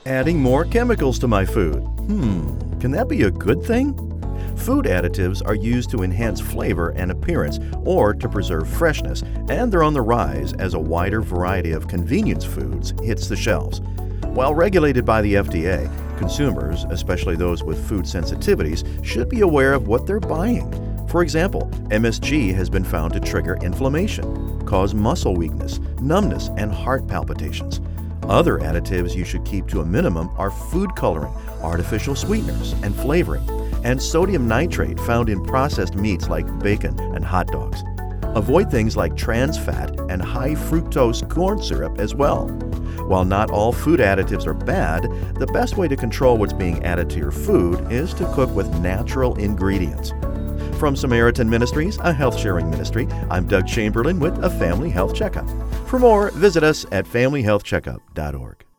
Adding more chemicals to my food. Can that be a good thing? Food additives are used to enhance flavor and appearance or to preserve freshness, and they're on the rise as a wider variety of convenience foods hits the shelves. While regulated by the FDA, consumers, especially those with food sensitivities, should be aware of what they're buying. For example, MSG has been found to trigger inflammation, cause muscle weakness, numbness, and heart palpitations. Other additives you should keep to a minimum are food coloring, artificial sweeteners, and flavoring, and sodium nitrate found in processed meats like bacon and hot dogs. Avoid things like trans fat and high fructose corn syrup as well. While not all food additives are bad, the best way to control what's being added to your food is to cook with natural ingredients. From Samaritan Ministries, a health-sharing ministry, I'm Doug Chamberlain with a Family Health Checkup. For more, visit us at familyhealthcheckup.org.